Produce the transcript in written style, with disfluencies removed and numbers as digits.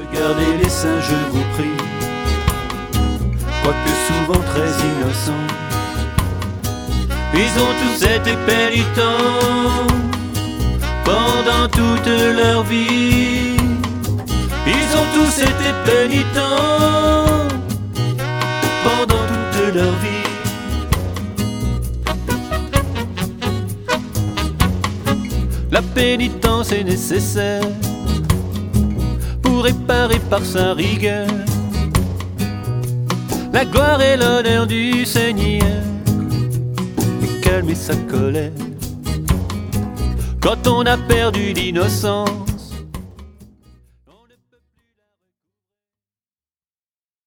Regardez les saints, je vous prie, quoique souvent très innocents, ils ont tous été pénitents pendant toute leur vie. Ils ont tous été pénitents pendant toute leur vie. La pénitence est nécessaire pour réparer par sa rigueur la gloire et l'honneur du Seigneur et calmer sa colère quand on a perdu l'innocence